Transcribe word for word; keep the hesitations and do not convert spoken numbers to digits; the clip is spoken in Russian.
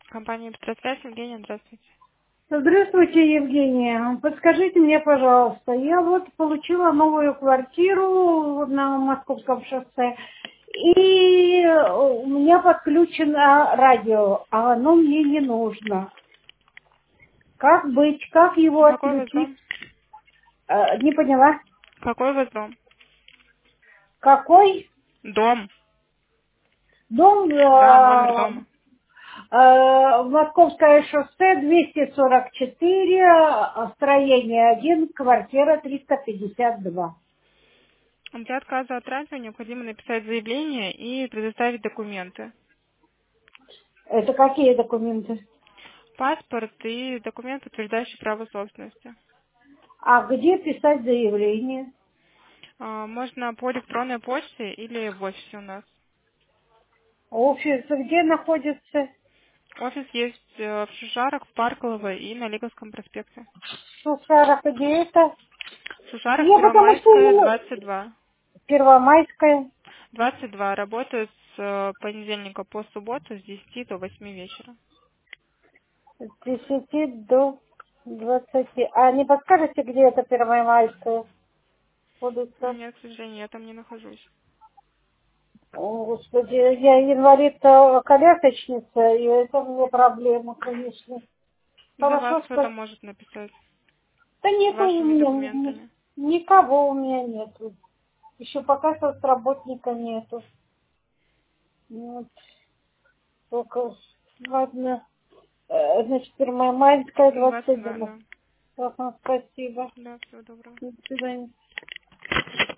Компания «Петросвязь», Евгения, здравствуйте. Здравствуйте, Евгения. Подскажите мне, пожалуйста, я вот получила новую квартиру на Московском шоссе, и у меня подключено радио, а оно мне не нужно. Как быть, как его Какой у вас отключить? дом? Э, Не поняла. Какой у вас дом? Какой Дом. дом? Да, номер э, дома. э, Московское шоссе двести сорок четыре, э, строение один, квартира триста пятьдесят два. Для отказа от радио необходимо написать заявление и предоставить документы. Это какие документы? Паспорт и документ, подтверждающий право собственности. А где писать заявление? А, Можно по электронной почте или в офисе у нас. Офис где находится? Офис есть э, в Шушарах, в Парково и на Лиговском проспекте. Сусарах, где это? В Шушарах, Я потому что Первомайская, не... двадцать два. Первомайская, двадцать два. Работают с э, понедельника по субботу с десяти до восьми вечера. с десяти до двадцати. А не подскажете, где это Первомайская улица? Нет, к сожалению, я там не нахожусь. О, Господи, я инвалид-колясочница, и это мне проблема, конечно. За вас Хорошо, кто-то что... может написать Да с нету у вашими меня, ни- ни- документами. никого у меня нету. Еще пока что с работника нету. Вот. Только, ладно, э, значит, Первомайская, двадцать двадцать два, два. да. Ага, спасибо. Да, всего доброго. До свидания.